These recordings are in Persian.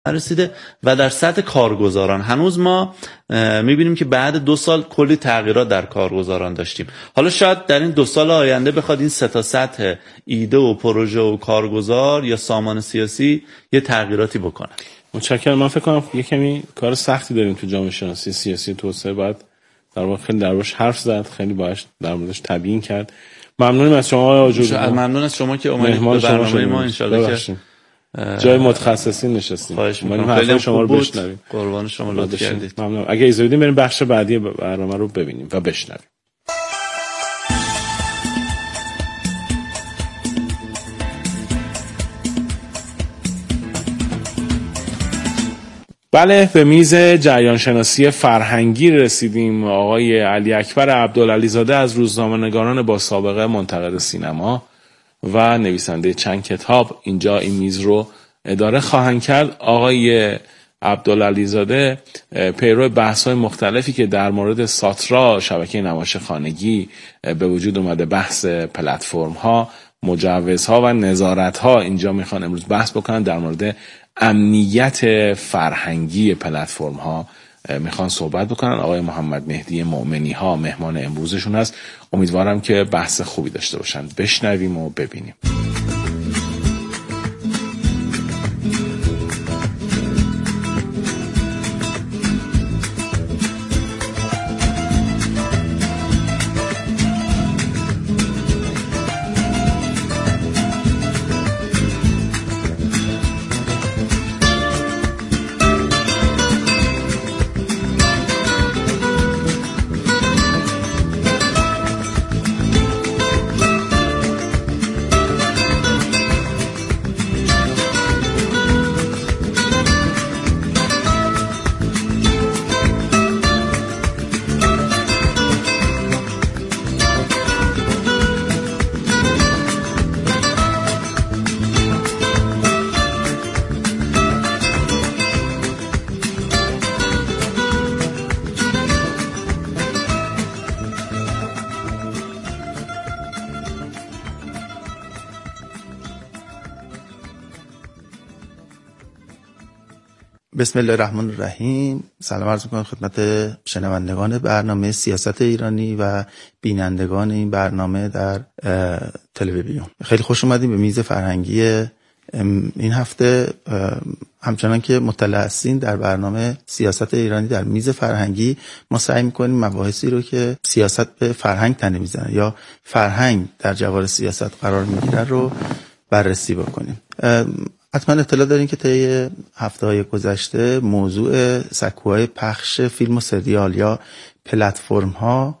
رسیده و در سطح کارگزاران هنوز ما میبینیم که بعد 2 سال کلی تغییرات در کارگزاران داشتیم. حالا شاید در این 2 سال آینده بخواد این 3 تا سطح ایده و پروژه و کارگزار یا سامان سیاسی یه تغییراتی بکنه. متشکرم. من فکر کنم یه کمی کار سختی داریم تو جامعه شناسی سیاسی توسعه، باید در واقع خیلی دربارش حرف زد، خیلی باهاش در موردش تبیین کرد. ممنونم از شما آقای آجوری. ممنون از شما که اومدید به برنامه ما. ان شاءالله که جای متخصصین نشستیم. خواهش می‌کنم. خیلی شما رو بشنویم. قربان شما لطف کردید. ممنون. اگه اجازه بدید بریم بخش بعدی برنامه رو ببینیم و بشنویم. بله، به میز جریان شناسی فرهنگی رسیدیم. آقای علی اکبر عبدالعلیزاده از روزنامه‌نگاران با سابقه، منتقد سینما و نویسنده چند کتاب اینجا این میز رو اداره خواهند کرد. آقای عبدالعلیزاده پیرو بحث‌های مختلفی که در مورد ساترا، شبکه نمایش خانگی به وجود اومده، بحث پلتفرم‌ها، مجوزها و نظارت‌ها، اینجا میخوان امروز بحث بکنن در مورد امنیت فرهنگی پلتفرم‌ها میخوان صحبت بکنن. آقای محمد مهدی مؤمنی ها مهمان امروزشون هست. امیدوارم که بحث خوبی داشته باشن. بشنویم و ببینیم. بسم الله الرحمن الرحیم. سلام عرض می‌کنم خدمت شنوندگان برنامه سیاست ایرانی و بینندگان این برنامه در تلویزیون. خیلی خوش اومدیم به میز فرهنگی این هفته. همچنان که مطلع هستین در برنامه سیاست ایرانی در میز فرهنگی ما سعی می‌کنیم مباحثی رو که سیاست به فرهنگ تنه میزنه یا فرهنگ در جوار سیاست قرار میگیره رو بررسی بکنیم. حتما اطلاع دارین که طی هفته‌های گذشته موضوع سکوهای پخش فیلم و سریال یا پلتفرم ها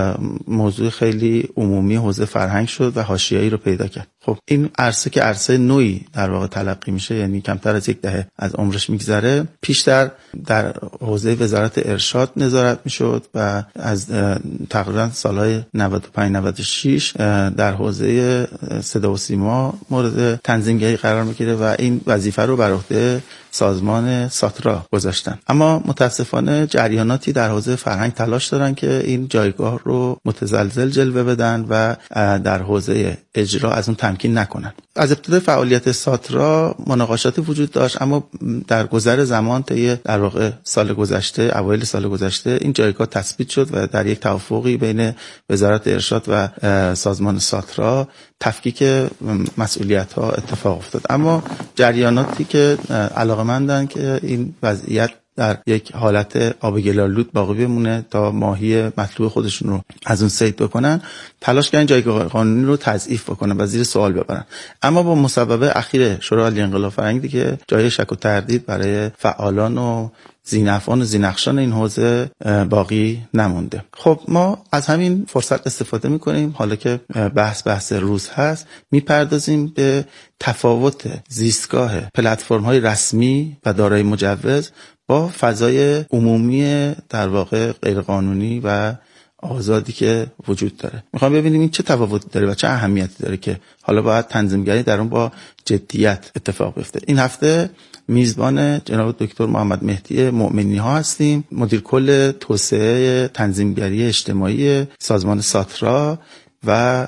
موضوع خیلی عمومی حوزه فرهنگ شد و حاشیه‌ای رو پیدا کرد. خب این عرصه که عرصه نوعی در واقع تلقی میشه، یعنی کمتر از 10 دهه از عمرش میگذره، پیشتر در حوزه وزارت ارشاد نظارت میشد و از تقریبا سالهای 95 96 در حوزه صدا و سیما مورد تنظیمگری قرار میگیره و این وظیفه رو بر عهده سازمان ساترا گذاشتن. اما متاسفانه جریاناتی در حوزه فرهنگ تلاش دارن که این جایگاه رو متزلزل جلوه بدن و در حوزه اجرا از اون تمکین نکنن. از ابتدای فعالیت ساترا مناقشاتی وجود داشت، اما در گذر زمان طی در واقع سال گذشته، اوایل سال گذشته، این جایگاه تثبیت شد و در یک توافقی بین وزارت ارشاد و سازمان ساترا تفکیک مسئولیت‌ها اتفاق افتاد. اما جریاناتی که علاقه‌مندن که این وضعیت در یک حالت آب گلالود باقی بمونه تا ماهی مطلوب خودشون رو از اون صید بکنن، تلاش کردن جایگاه قانونی رو تضعیف بکنن و زیر سوال ببرن. اما با مصوبه اخیر شورای عالی انقلاب فرهنگی دیگه جای شک و تردید برای فعالان و ذینفعان و ذینقشان این حوزه باقی نمونده. خب ما از همین فرصت استفاده میکنیم، حالا که بحث روز هست، میپردازیم به تفاوت زیستگاه پلتفرم‌های رسمی و دارای مجوز با فضای عمومی در واقع غیرقانونی و آزادی که وجود داره. میخوام ببینیم این چه تفاوتی داره و چه اهمیتی داره که حالا باید تنظیمگری در اون با جدیت اتفاق بیفته. این هفته میزبان جناب دکتر محمد مهدی مؤمنی ها هستیم، مدیر کل توسعه تنظیمگری اجتماعی سازمان ساترا، و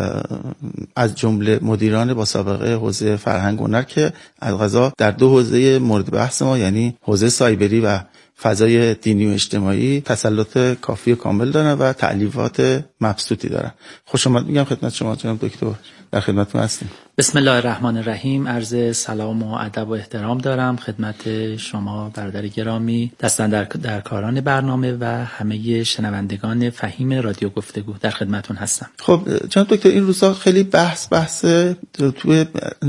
از جمله مدیران با سابقه حوزه فرهنگ و هنر که از قضا در 2 حوزه مورد بحث ما، یعنی حوزه سایبری و فضای دینی و اجتماعی، تسلط کافی و کامل دارن و تألیفات مبسوطی دارن. خوش آمد میگم خدمت شما جناب دکتر، در خدمتتون هستیم. بسم الله الرحمن الرحیم. عرض سلام و ادب و احترام دارم خدمت شما برادر گرامی، دستاندرکاران برنامه و همه شنوندگان فهیم رادیو گفتگو. در خدمتتون هستم. خب جناب دکتر، این روزا خیلی بحث توی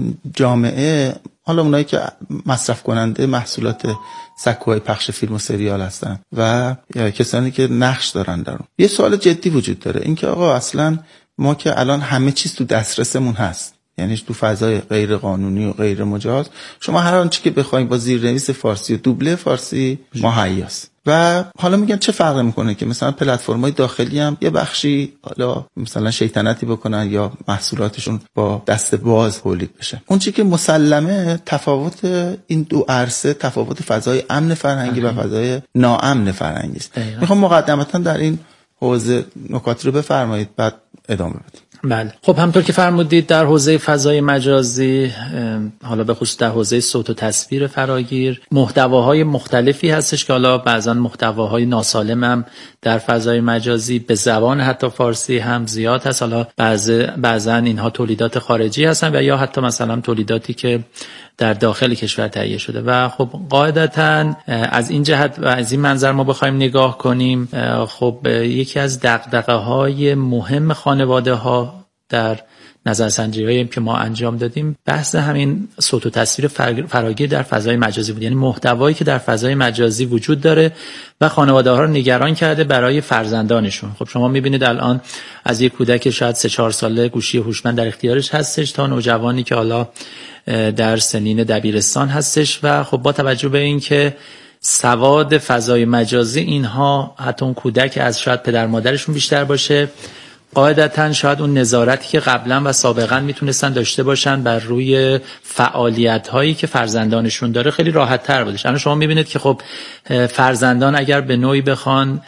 جامعه، حالا اونایی که مصرف کننده محصولات سکوهای پخش فیلم و سریال هستن و کسانی که نقش دارن در اون، یه سوال جدی وجود داره، این که آقا اصلا ما که الان همه چیز تو دسترسمون هست، یعنی تو فضای غیر قانونی و غیر مجاز شما هر آنچه که بخواید با زیرنویس فارسی و دوبله فارسی مهیاست. و حالا میگن چه فرقی میکنه که مثلا پلتفرم‌های داخلی هم یه بخشی حالا مثلا شیطنتی بکنن یا محصولاتشون با دست باز تولید بشه. اون چیزی که مسلمه تفاوت این دو عرصه، تفاوت فضای امن فرهنگی و فضای ناامن فرهنگی است. میخوام مقدمتا در این حوزه نکات رو بفرمایید، بعد ادامه بدید. بله، خب همطور که فرمودید در حوزه فضای مجازی، حالا به خصوص در حوزه صوت و تصویر فراگیر، محتواهای مختلفی هستش که حالا بعضا محتواهای ناسالم هم در فضای مجازی به زبان حتی فارسی هم زیاد هست. حالا بعضا اینها تولیدات خارجی هستن و یا حتی مثلا تولیداتی که در داخل کشور تهیه شده و خب قاعدتاً از این جهت و از این منظر ما بخوایم نگاه کنیم، خب یکی از دغدغه‌های مهم خانواده‌ها در نظرسنجی‌هایی که ما انجام دادیم بحث همین صوت و تصویر فراگیر در فضای مجازی بود، یعنی محتوایی که در فضای مجازی وجود داره و خانواده‌ها رو نگران کرده برای فرزندانشون. خب شما می‌بینید الان از یک کودک شاید 3-4 ساله گوشی هوشمند در اختیارش هستش تا نوجوانی که حالا در سنین دبیرستان هستش و خب با توجه به این که سواد فضای مجازی اینها حتی اون کودک از شاید پدر مادرشون بیشتر باشه، قاعدتاً شاید اون نظارتی که قبلا و سابقا میتونستن داشته باشن بر روی فعالیت‌هایی که فرزندانشون داره خیلی راحت تر بودش. الان شما میبینید که خب فرزندان اگر به نوعی بخوان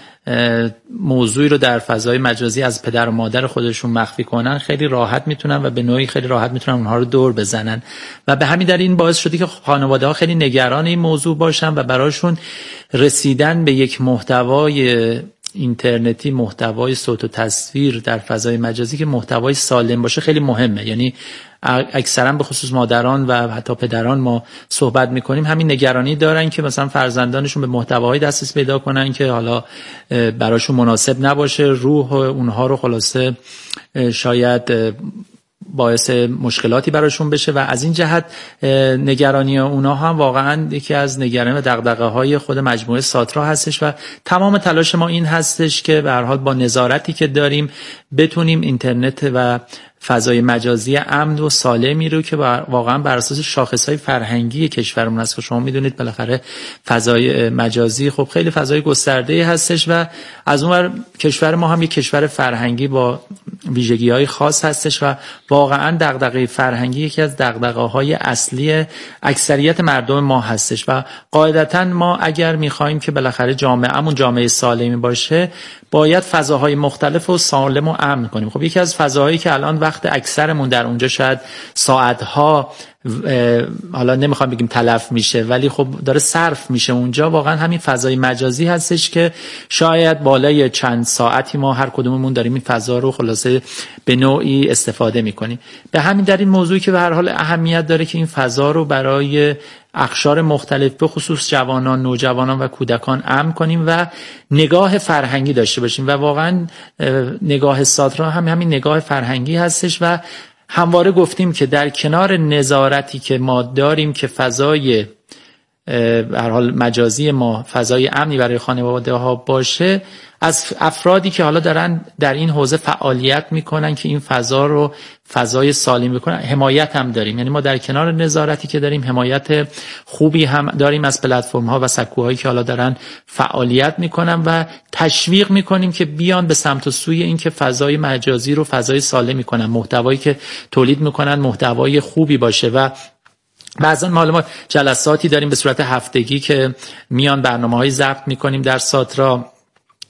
موضوعی رو در فضای مجازی از پدر و مادر خودشون مخفی کنن، خیلی راحت میتونن و به نوعی خیلی راحت میتونن اونها رو دور بزنن و به همین دلیل این باعث شده که خانواده‌ها خیلی نگران این موضوع باشن و براشون رسیدن به یک محتوای اینترنتی، محتوای صوت و تصویر در فضای مجازی که محتوای سالم باشه خیلی مهمه. یعنی اکثرا به خصوص مادران و حتی پدران ما صحبت میکنیم همین نگرانی دارن که مثلا فرزندانشون به محتواهای دسترسی پیدا کنن که حالا براشون مناسب نباشه، روح اونها رو خلاصه شاید باعث مشکلاتی براشون بشه و از این جهت نگرانی اونا هم واقعا یکی از نگرانی و دغدغه‌های خود مجموعه ساترا هستش و تمام تلاش ما این هستش که به هر حال با نظارتی که داریم بتونیم اینترنت و فضای مجازی امن و سالمی رو که واقعا بر اساس شاخص‌های فرهنگی کشورمون هست که شما میدونید بالاخره فضای مجازی خب خیلی فضای گسترده‌ای هستش و از اونور کشور ما هم یک کشور فرهنگی با ویژگی‌های خاص هستش و واقعا دغدغه فرهنگی یکی از دغدغه‌های اصلی اکثریت مردم ما هستش و قاعدتاً ما اگر می‌خوایم که بالاخره جامعه‌مون جامعه سالمی باشه باید فضاهای مختلف و سالم و امن کنیم. خب یکی از فضاهایی که الان وقت اکثرمون در اونجا شاید ساعت‌ها حالا نمیخوام بگیم تلف میشه ولی خب داره صرف میشه اونجا، واقعا همین فضای مجازی هستش که شاید بالای چند ساعتی ما هر کدوممون داریم این فضا رو خلاصه به نوعی استفاده میکنیم. به همین در این موضوعی که به هر حال اهمیت داره که این فضا رو برای اقشار مختلف به خصوص جوانان، نوجوانان و کودکان امن کنیم و نگاه فرهنگی داشته باشیم و واقعا نگاه ساترا هم همین نگاه فرهنگی هستش و همواره گفتیم که در کنار نظارتی که ما داریم که فضای به هر حال مجازی ما فضای امنی برای خانواده ها باشه، از افرادی که حالا دارن در این حوزه فعالیت میکنن که این فضا رو فضای سالم بکنن حمایت هم داریم. یعنی ما در کنار نظارتی که داریم حمایت خوبی هم داریم از پلتفرم ها و سکوهایی که حالا دارن فعالیت میکنن و تشویق میکنیم که بیان به سمت و سوی این که فضای مجازی رو فضای سالم میکنن، محتوایی که تولید میکنن محتوای خوبی باشه و بعضا ما جلساتی داریم به صورت هفتگی که میان برنامه‌های ضبط میکنیم در ساترا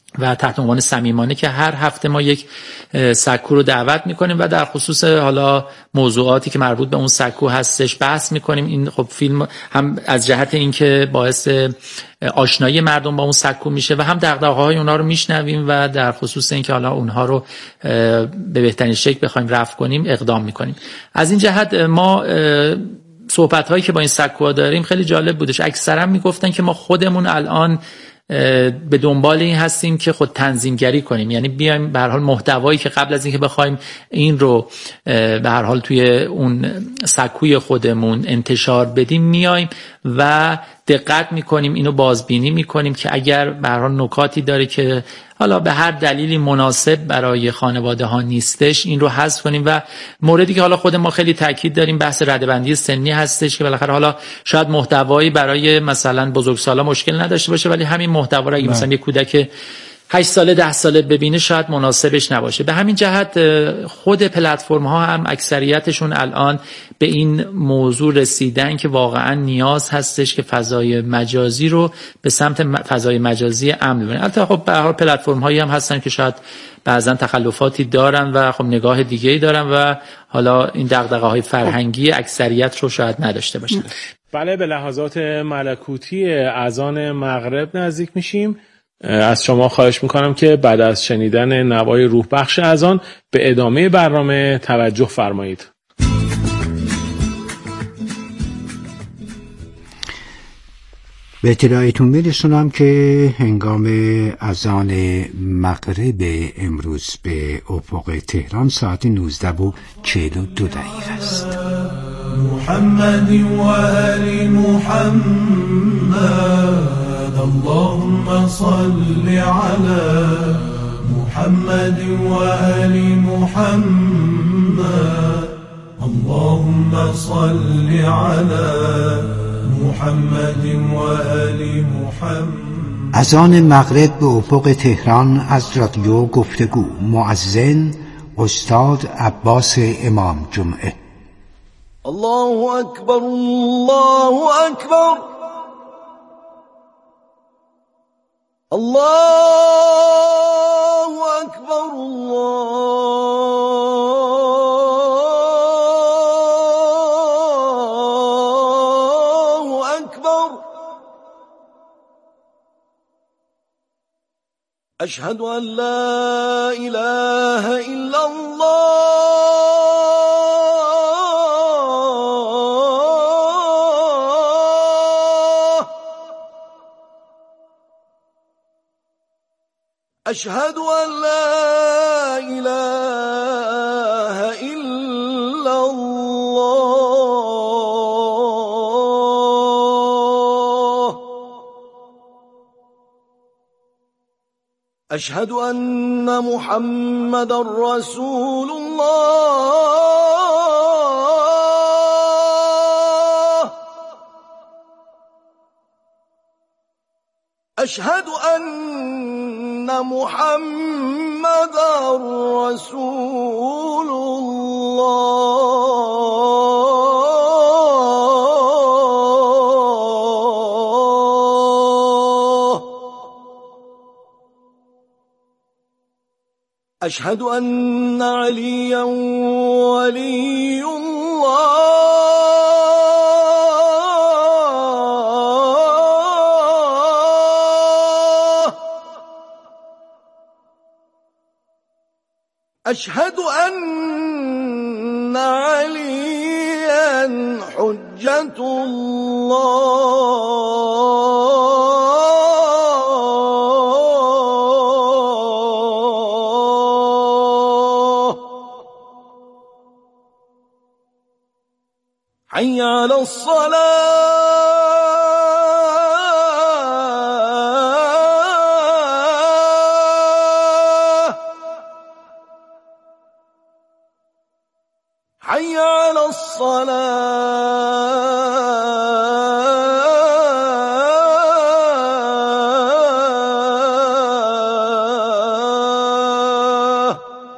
و تحت عنوان صمیمانه که هر هفته ما یک سکو رو دعوت میکنیم و در خصوص حالا موضوعاتی که مربوط به اون سکو هستش بحث میکنیم. این خب فیلم هم از جهت اینکه باعث آشنایی مردم با اون سکو میشه و هم دغدغه‌های اونها رو میشنویم و در خصوص اینکه حالا اونها رو به بهترین شکل بخوایم رفع کنیم اقدام میکنیم. از این جهت ما صحبت هایی که با این سکوها داریم خیلی جالب بودش. اکثرا میگفتن که ما خودمون الان به دنبال این هستیم که خود تنظیمگری کنیم، یعنی بیایم به هر حال محتوایی که قبل از اینکه بخوایم این رو به هر حال توی اون سکوی خودمون انتشار بدیم میایم و دقت میکنیم، اینو بازبینی میکنیم که اگر به هر حال نکاتی داره که حالا به هر دلیلی مناسب برای خانواده ها نیستش این رو حذف کنیم. و موردی که حالا خود ما خیلی تاکید داریم بحث رده‌بندی سنی هستش که بالاخره حالا شاید محتوایی برای مثلا بزرگسالا مشکل نداشته باشه ولی همین محتوا رو اگه مثلا یه کودک 8 ساله 10 ساله ببینه شاید مناسبش نباشه. به همین جهت خود پلتفرم ها هم اکثریتشون الان به این موضوع رسیدن که واقعا نیاز هستش که فضای مجازی رو به سمت فضای مجازی امن ببرن. البته خب به هر حال پلتفرم هایی هم هستن که شاید بعضا تخلفاتی دارن و خب نگاه دیگه‌ای دارن و حالا این دغدغه‌های فرهنگی اکثریت رو شاید نداشته باشن. بله، به لحظات ملکوتی اذان مغرب نزدیک میشیم. از شما خواهش میکنم که بعد از شنیدن نوای روح بخش اذان به ادامه برنامه توجه فرمایید. به اطلاعتون میرسونم که هنگام اذان مغرب امروز به افق تهران ساعت 19:42 است. محمد و آل محمد اللهم صل على محمد و آل محمد اللهم صل على محمد و آل محمد. اذان مغرب به افق تهران از رادیو گفتگو. مؤذن استاد عباس امام جمعه. الله اکبر الله اکبر الله اکبر الله اکبر. اشهد ان لا اله الا الله أشهد أن لا إله إلا الله أشهد أن محمد رسول الله أشهد أن محمد رسول الله أشهد أن عليا ولي الله أشهد أن عليا حجة الله حي على الصلاة حي على الصلاة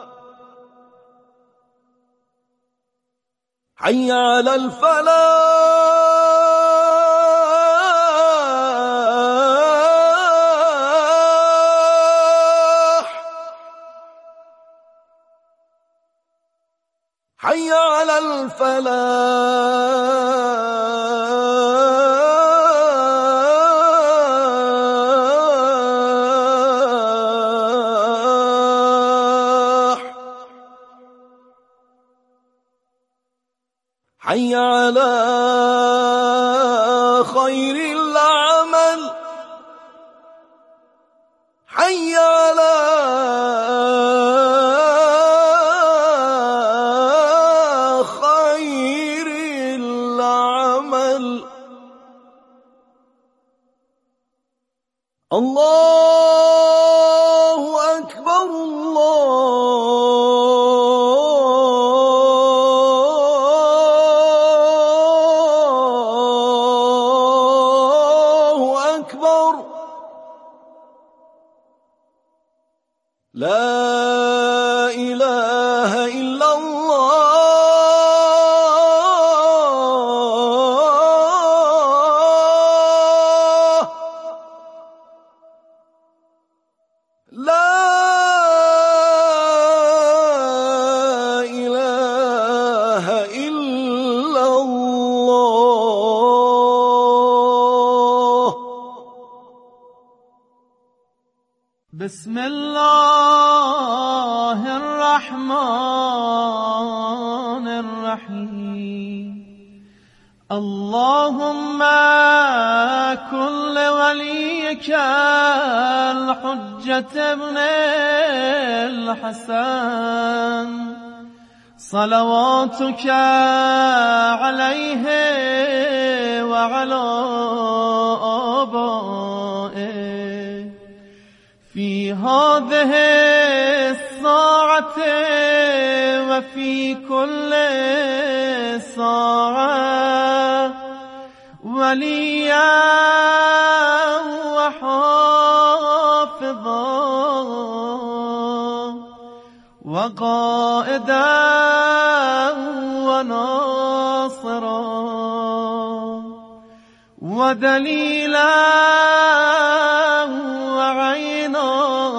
حي على الفلاح على الفلاح حي على خير العمل حي على خير العمل الله أكبر الله أكبر لا إله إلا الله لا إله إلا الله بسم الله الرحمن الرحيم اللهم كن لوليك الحجة ابن الحسن صلواتك عليه وعلى آبائه في هذه الساعة وفي كل ساعة وليا وحافظا وقائدا وناصرا ودليلا وعينا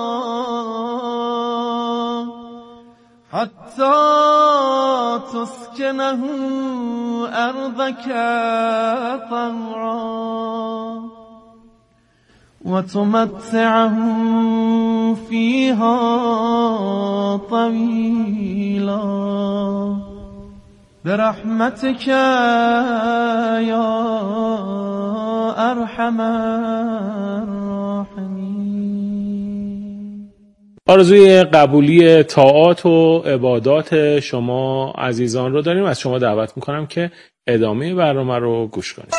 حتى تسكنه أرضك طوعا وتمتعه فيها طويلا برحمتك يا أرحم الراحمين. آرزوی قبولی طاعات و عبادات شما عزیزان رو داریم. از شما دعوت میکنم که ادامه برنامه رو گوش کنید.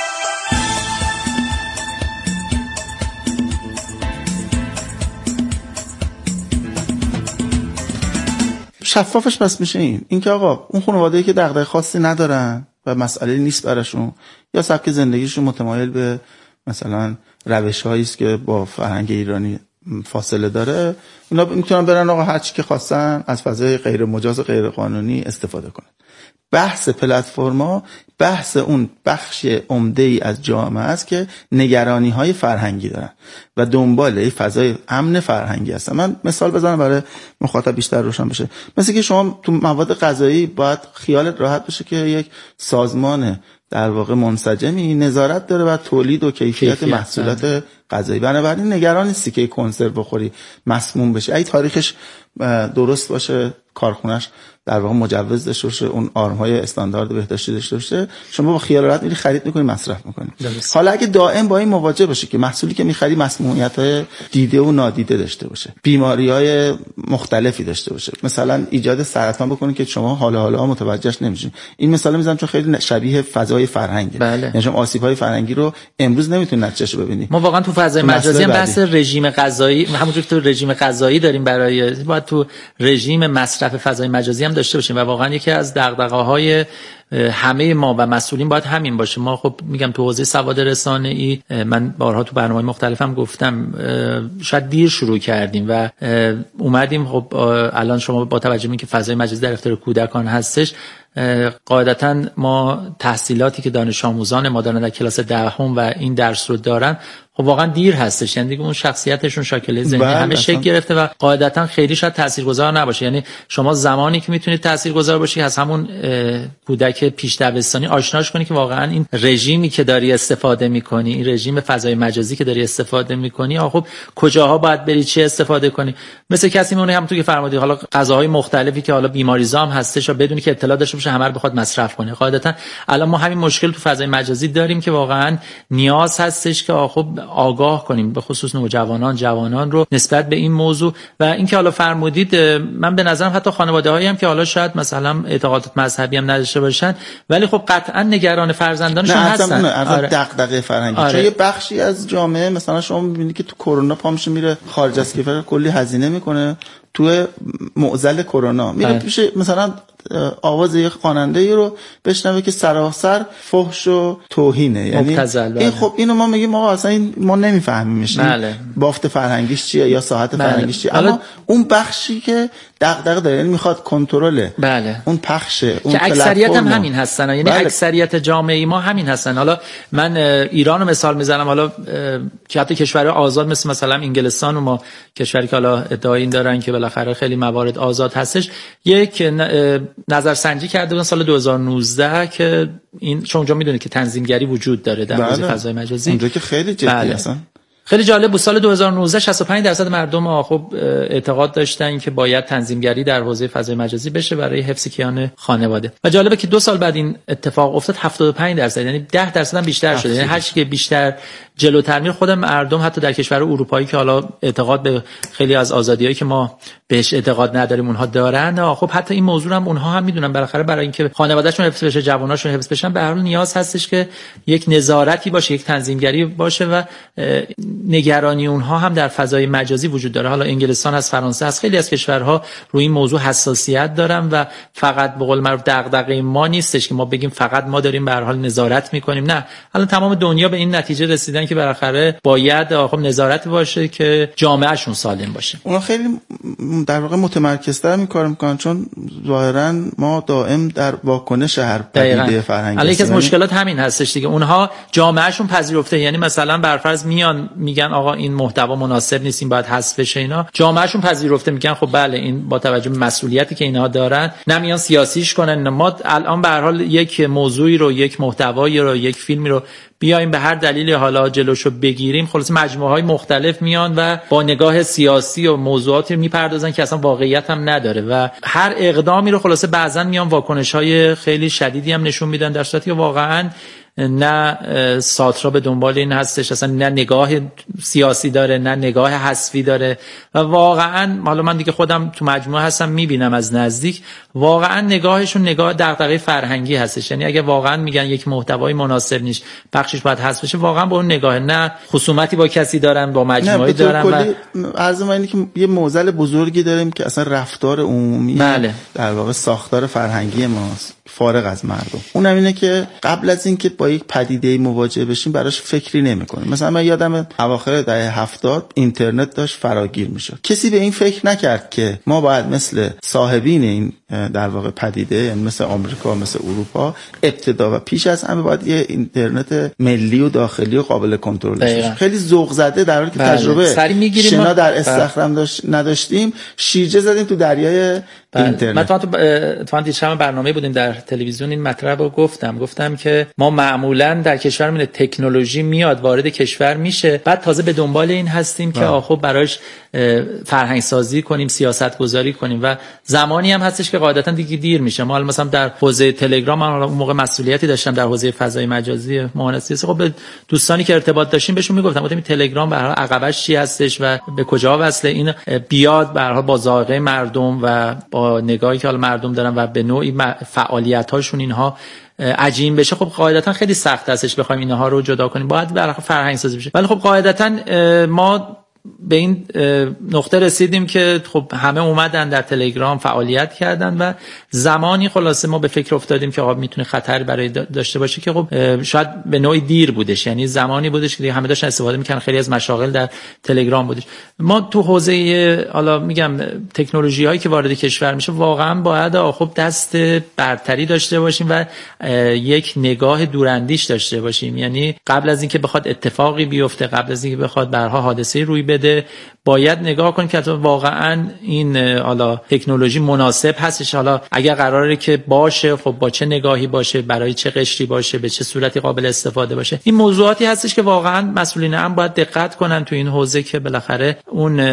شفافش پس میشه این که آقا اون خانواده‌ای که دغدغه خاصی ندارن و مسئله نیست براشون یا سبک زندگیشون متمایل به مثلا روش‌هایی است که با فرهنگ ایرانی فاصله داره، اونا میتونن برن آقا هر چی که خواستن از فضای غیر مجاز و غیر قانونی استفاده کنن. بحث پلتفرما بحث اون بخش عمده‌ای از جامعه است که نگرانی‌های فرهنگی دارن و دنبال فضای امن فرهنگی هستن. من مثال بزنم برای مخاطب بیشتر روشن بشه. مثل که شما تو مواد غذایی باید خیالت راحت بشه که یک سازمان در واقع منسجمی نظارت داره بر تولید و کیفیت محصولات غذایی. بنابراین نگران نیستی که کنسرو بخوری مسموم بشه. اگه تاریخش درست باشه، کارخونش در واقع مجوز داشته باشه، اون آرم‌های استاندارد بهداشتی داشته باشه، شما با خیال راحت میری خرید می‌کنی، مصرف می‌کنی. حالا اگه دائم با این مواجه باشی که محصولی که می‌خری مسمومیت‌های دیده و نادیده داشته باشه، بیماری‌های مختلفی داشته باشه، مثلا ایجاد سرطان بکنه که شما حالا متوجهش نمی‌شین. این مثال می‌زنم چون خیلی شبیه فضای فرهنگه. یعنی شما آسیب‌های فرهنگی رو امروز نمی‌تونی نتیجه‌شو ببینی. ما واقعا تو فضای مجازی هم بحث رژیم غذایی، همونجوری که تو رژیم غذایی داریم برای باید تو رژیم مصرف فضای مجازی هم داشته باشیم و واقعا یکی از دغدغه‌های همه ما و مسئولین باید همین باشه. ما خب میگم تو حوزه سواد رسانه‌ای من بارها تو برنامه‌های مختلفم گفتم شاید دیر شروع کردیم و اومدیم. خب الان شما با توجه به اینکه فضای مجازی در اختیار کودکان هستش قاعدتا ما تحصیلاتی که دانش آموزان ما دارن در کلاس دهم و این درس رو دارن خب واقعا دیر هستش، یعنی دیگه اون شخصیتشون شاکله ذهنی همه شکل گرفته و قاعدتا خیلی شاید تاثیرگذار نباشه. یعنی شما زمانی که میتونید تاثیرگذار باشی از همون کودک پیش دبستانی آشناش کنی که واقعا این رژیمی که داری استفاده میکنی، این رژیم فضای مجازی که داری استفاده میکنی، خب کجاها باید بری، چه استفاده کنی. مثل کسی میمونه همونطور که فرمودید، حالا غذاهای مختلفی که حالا بیماریزا هم هستش و بدونی که اطلاع داشته باشه همه رو بخواد مصرف کنه. قاعدتا الان ما همین مشکل تو فضای مجازی داریم که واقعا نیاز هستش که خب آگاه کنیم به خصوص نوجوانان، جوانان رو نسبت به این موضوع. و اینکه حالا فرمودید، من به نظرم حتی خانواده‌هایی هم که حالا شاید مثلا اعتقادات مذهبی هم نداشته باشن ولی خب قطعا نگران فرزندانشون هستن. آره. دغدغه فرهنگی. آره. چون یه بخشی از جامعه مثلا شما می‌بینید که تو کرونا پا میره خارج از کشور کلی هزینه میکنه، تو معضل کرونا میره پیش مثلا آواز یک خواننده رو بشنوه که سراسر فحش و توهینه، یعنی این خب اینو ما میگیم آقا اصلا این ما نمیفهمیمش، بله. بافت فرهنگیش چیه یا ساحت فرهنگیش چیه، اما اون بخشی که دغدغه داره یعنی میخواد کنترل اون پخشه، اون که اکثریت هم همین هستن، یعنی اکثریت جامعه ما همین هستن. حالا من ایرانو مثال میزنم، حالا که حتی کشورهای آزاد مثلا انگلستان و ما کشوری که حالا ادعای این دارن که بالاخره خیلی موارد آزاد هستش، یک نظرسنجی کرده بودن سال 2019 که این چون اونجا میدونید که تنظیمگری وجود داره در حوزه فضای مجازی، اونجا که خیلی جدی هستن. خیلی جالب بود. سال 2019 65% مردم خب اعتقاد داشتن که باید تنظیمگری در حوزه فضای مجازی بشه برای حفظ کیان خانواده. و جالبه که 2 سال بعد این اتفاق افتاد 75%، یعنی 10% هم بیشتر شده. یعنی هر چی که بیشتر جلوتر میره، خود مردم حتی در کشور اروپایی که حالا اعتقاد به خیلی از آزادیایی که ما بهش اعتقاد نداریم اونها دارن، خب حتی این موضوع هم اونها هم میدونن بالاخره برای اینکه خانواده‌شون حفظ بشه، جواناشون حفظ بشن، به هر حال نیاز هستش که یک نظارتی باشه، یک تنظیمگری باشه و نگرانی اونها هم در فضای مجازی وجود داره. حالا انگلستان هست، فرانسه هست، خیلی از کشورها روی این موضوع حساسیت دارن و فقط به قول معروف دغدغه ما نیستش که ما بگیم فقط ما داریم به هر حال نظارت میکنیم. نه، الان تمام دنیا به این نتیجه رسیدن که بالاخره باید خب نظارت باشه که جامعهشون سالم باشه. اونا خیلی در واقع متمرکزتر این کارو میکنن، چون ظاهرا ما دائم در واکنش هر پدیده فرهنگی. الان یکی از مشکلات همین هستش دیگه، اونها جامعهشون پذیرفته، یعنی مثلا برفرض میان میگن آقا این محتوا مناسب نیست، این باید حذف بشه، اینا جامعهشون پذیرفته، میگن خب بله این با توجه به مسئولیتی که اینها دارن نمیان سیاسیش کنن. ما الان به هر حال یک موضوعی رو، یک محتوایی رو، یک فیلمی رو بیایم به هر دلیلی حالا جلوشو بگیریم، خلاص مجموعه‌های مختلف میان و با نگاه سیاسی و موضوعاتی میپردازن که اصلا واقعیت هم نداره و هر اقدامی رو خلاصه بعضن میان واکنش‌های خیلی شدیدی هم نشون میدن، در صورتی که واقعاً نه ساترا به دنبال این هستش، اصلا نه نگاه سیاسی داره، نه نگاه حذفی داره و واقعا حالا من دیگه خودم تو مجموعه هستم میبینم از نزدیک، واقعا نگاهشون نگاه دغدغه فرهنگی هستش. یعنی اگه واقعا میگن یک محتوای مناسب نیست، بخشش باید حذف بشه، واقعا با اون نگاه، نه خصومتی با کسی دارن، با مجموعه دارن. و عرض من اینه که یه معضل بزرگی داریم که اصلا رفتار عمومی در واقع ساختار فرهنگی ماست فارغ از مردم. اونم اینه که قبل از اینکه با یک پدیده مواجه بشیم براش فکری نمی‌کنیم. مثلا من یادم اواخر دهه 70 اینترنت داشت فراگیر میشد، کسی به این فکر نکرد که ما باید مثل صاحبین این در واقع پدیده، یعنی مثل آمریکا، مثل اروپا، ابتدا و پیش از همه باید یه اینترنت ملی و داخلی و قابل کنترل بشه. خیلی ذوق زده در حالی که تجربه شنا در استخرم نداشتیم، شیرجه زدیم تو دریای اینترنت. من تو برنامه بودیم در تلویزیون این مطلب رو گفتم که ما معمولا در کشورمون تکنولوژی میاد وارد کشور میشه، بعد تازه به دنبال این هستیم که خب براش فرهنگ سازی کنیم، سیاست گذاری کنیم و زمانی هم هستش که قاعدتا دیگه دیر میشه. ما مثلا در حوزه تلگرام، من اون موقع مسئولیتی داشتم در حوزه فضای مجازی مهندسی، خب به دوستانی که ارتباط داشتیم بهشون میگفتم این تلگرام به هر حال عقبش چی هستش و به کجا وصله، این بیاد به هر حال با ذائقه مردم و با نگاهی که حال مردم دارن و به نوعی فعالیت‌هاشون اینها عجین بشه. خب قاعدتا خیلی سخت هستش بخوایم اینها رو جدا کنیم، باید برای فرهنگ سازی بشه. ولی خب قاعدتا ما به این نقطه رسیدیم که خب همه اومدن در تلگرام فعالیت کردن و زمانی خلاصه ما به فکر افتادیم که میتونه خطر برای داشته باشه که خب شاید به نوعی دیر بودش، یعنی زمانی بودش که همه داشتن استفاده میکنن، خیلی از مشاغل در تلگرام بودش. ما تو حوزه حالا میگم تکنولوژی هایی که وارد کشور میشه واقعا باید خب دست برتری داشته باشیم و یک نگاه دوراندیش داشته باشیم، یعنی قبل از اینکه بخواد اتفاقی بیفته، قبل از اینکه بخواد برها حادثه روی بده، باید نگاه کنیم که واقعا این حالا تکنولوژی مناسب هستش، حالا اگر قراره که باشه خب با چه نگاهی باشه، برای چه قشری باشه، به چه صورتی قابل استفاده باشه. این موضوعاتی هستش که واقعا مسئولین هم باید دقت کنن تو این حوزه که بالاخره اون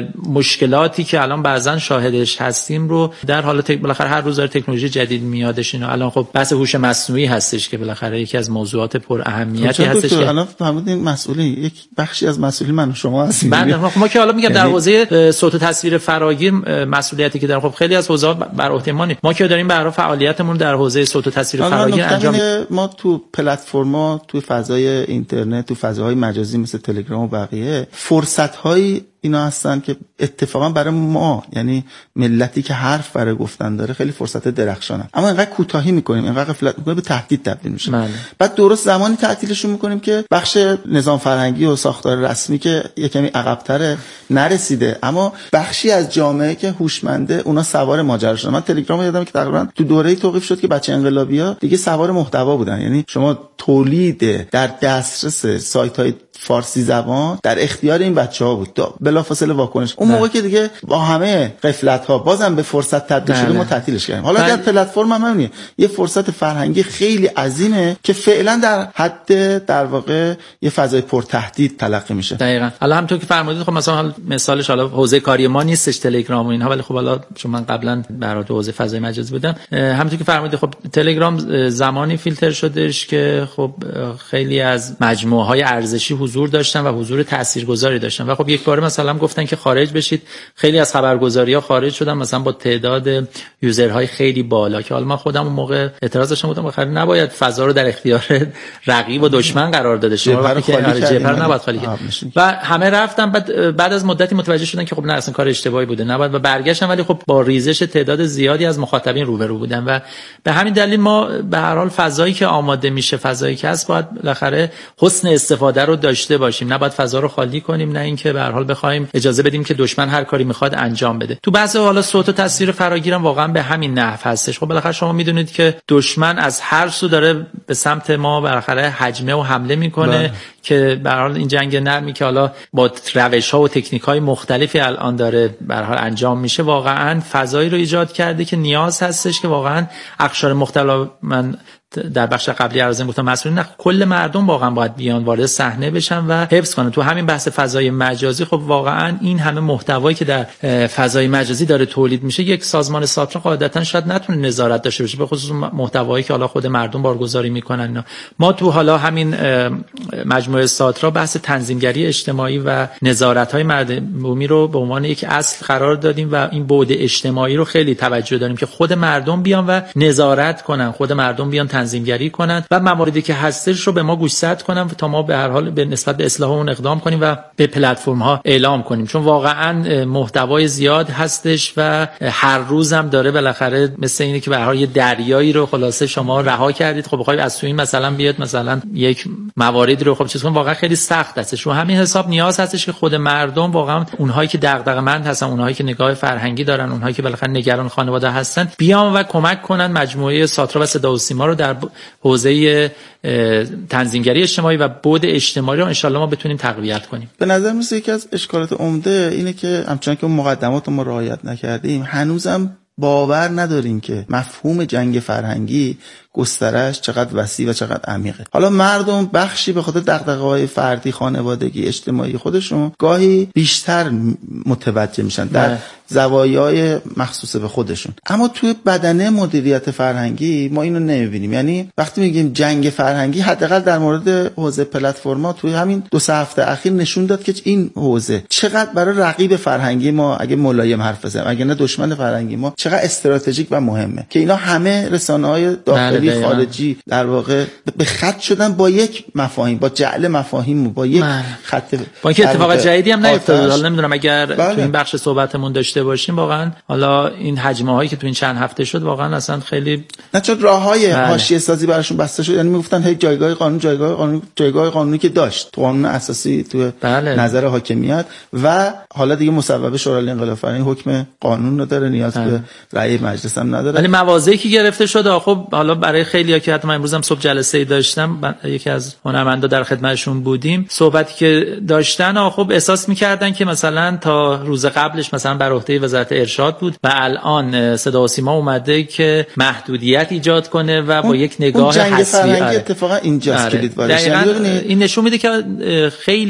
مشکلاتی که الان بعضن شاهدش هستیم رو در حالت بالاخره هر روز داره تکنولوژی جدید میادش. اینو الان خب بحث هوش مصنوعی هستش که بالاخره یکی از موضوعات پر اهمیتی هستش که الان فهمیدین مسئولین یک بخشی از مسئولین من و شما هستیم. ما که حالا میگم در حوزه صوت و تصویر فراگیر مسئولیتی که داریم، خب خیلی از حوزه‌ها بر عهده ما نیست. ما که داریم برای فعالیتمون در حوزه صوت و تصویر فراگیر انجام ما تو پلتفرما، تو فضای اینترنت، تو فضاهای مجازی مثل تلگرام و بقیه فرصت‌های اینا هستن که اتفاقا برای ما، یعنی ملتی که حرف برای گفتن داره، خیلی فرصت درخشانه، اما اینقدر کوتاهی میکنیم، اینقدر غفلت میکنیم، به تهدید تبدیل میشه. بعد درست زمانی تعطیلشون میکنیم که بخش نظام فرهنگی و ساختار رسمی که یه کمی عقب‌تره نرسیده، اما بخشی از جامعه که هوشمنده اونا سوار ماجرا شدن. من تلگرام یادم که تقریبا تو دوره‌ای توقیف شد که بچه انقلابی‌ها دیگه سوار محتوا بودن، یعنی شما تولید در دسترس سایت‌های فارسی زبان در اختیار این بچه‌ها بود، بلافاصله واکنش اون موقع که دیگه با همه غفلت‌ها بازم به فرصت تبدیل شده، ما تعطیلش کردیم. حالا در پلتفرم هم همینه، یه فرصت فرهنگی خیلی عظیمه که فعلا در حد در واقع یه فضای پر تهدید تلقی میشه. دقیقاً. حالا همونطور که فرمودید، خب مثلا مثالش حالا حوزه کاری ما نیستش تلگرام و اینها، ولی خب حالا چون من قبلا برای حوزه فضای مجازی بودم، همونطور که فرمودید خب تلگرام زمانی فیلتر شدش که خب خیلی از مجموعه‌های ارزشی حضور داشتن و حضور تاثیرگذاری داشتن و خب یک بار مثلا گفتن که خارج بشید، خیلی از خبرگزاری‌ها خارج شدن مثلا با تعداد یوزرهای خیلی بالا، که حالا من خودم اون موقع اعتراض داشتم، گفتم بخیر نباید فضا رو در اختیار رقیب و دشمن قرار داده شه، وقتی که جبهه نباید خالی کنه و همه رفتن. بعد از مدتی متوجه شدن که خب نه، اصلا کار اشتباهی بوده، نباید، و برگشتن، ولی خب با ریزش تعداد زیادی از مخاطبین روبرو بودن و به همین دلیل ما به هر حال فضایی که آماده میشه، فضایی که هست، باید بالاخره حسن استفاده رو داشته باشیم، نباید فضا رو خالی کنیم، نه اینکه به هر حال بخوایم اجازه بدیم که دشمن هر کاری میخواد انجام بده. تو بحث حالا صوت و تصویر فراگیرم واقعا به همین نحو هستش. خب بالاخره شما میدونید که دشمن از هر سو داره به سمت ما بالاخره هجمه و حمله میکنه که به هر حال این جنگ نرمی که حالا با روش‌ها و تکنیک‌های مختلفی الان داره به هر حال انجام میشه، واقعا فضایی رو ایجاد کرده که نیاز هستش که واقعا اقشار مختلف، من در بخش قبلی عرض گفتم مسئولین، کل مردم واقعا باید بیان وارد صحنه بشن و حفظ کنن. تو همین بحث فضای مجازی خب واقعا این همه محتوایی که در فضای مجازی داره تولید میشه، یک سازمان ساترا قاعدتا شاید نتونه نظارت داشته باشه، به خصوص محتوایی که حالا خود مردم بارگذاری میکنن. ما تو حالا همین مجموعه ساترا بحث تنظیمگری اجتماعی و نظارت‌های مردمی رو به عنوان یک اصل قرار دادیم و این بعد اجتماعی رو خیلی توجه داریم که خود مردم بیان و نظارت کنن، خود مردم بیان تنظیمگری کنن و مواردی که هستش رو به ما گوشزد کنن تا ما به هر حال به نسبت به اصلاح اون اقدام کنیم و به پلتفرم ها اعلام کنیم، چون واقعا محتوای زیاد هستش و هر روزم داره بالاخره مثل اینه که به هر حال یه دریایی رو خلاصه شما رها کردید، خب بخواید از تو این مثلا بیاد مثلا یک مواردی رو خب چیز کنم، واقعا خیلی سخت هستش. رو همین حساب نیاز هستش که خود مردم واقعا اونهایی که دغدغه‌مند هستن، اونهایی که نگاه فرهنگی دارن، اونهایی که بالاخره نگران خانواده هستن، بیان و کمک کنن مجموعه ساترا و صدا و سیما رو در حوزه تنظیمگری اجتماعی و بعد اجتماعی رو ان شاءالله ما بتونیم تقویت کنیم. به نظر میاد یکی از اشکالات عمده اینه که همچنان که اون مقدمات ما رعایت نکردیم، هنوزم باور نداریم که مفهوم جنگ فرهنگی گسترش چقدر وسیع و چقدر عمیقه. حالا مردم بخشی به خاطر دغدغه‌های فردی، خانوادگی، اجتماعی خودشون گاهی بیشتر متوجه میشن در زوایای مخصوص به خودشون، اما توی بدنه مدیریت فرهنگی ما اینو نمیبینیم. یعنی وقتی میگیم جنگ فرهنگی، حداقل در مورد حوزه پلتفرما توی همین 2 هفته اخیر نشون داد که این حوزه چقدر برای رقیب فرهنگی ما، اگه ملایم حرف بزنیم، اگه نه دشمن فرهنگی ما، چقدر استراتژیک و مهمه که اینا همه رسانه‌های داخلی خیلی خارجی در واقع به خط شدن با یک مفاهیم، با جعل مفاهیم و با یک خط، با اینکه اتفاق جدیدی هم نیفتاد. حالا نمیدونم اگر تو این بخش صحبتمون داشته باشیم، واقعا حالا این حجمه هایی که تو این چند هفته شد واقعا اصلا خیلی نه، چون راههای حاشیه سازی براشون بسته شد. یعنی میگفتن هی جایگاه قانونی که داشت تو قانون اساسی تو نظر حاکمیت و حالا دیگه مصوبه شورای انقلاب فرهنگی حکم قانون رو داره، نیاز به رأی مجلس هم نداره. ولی مواضعی که گرفته شد خب حالا برای خیلی‌ها که حتی من امروز هم صبح جلسه‌ای داشتم، یکی از هنرمندا در خدمتشون بودیم، صحبتی که داشتن خب احساس می‌کردن که مثلا تا روز قبلش مثلا بر عهده وزارت ارشاد بود و الان صدا و سیما اومده که محدودیت ایجاد کنه و با یک نگاه حسبی اتفاقا اینجاست کلید وارد. این نشون میده که خیلی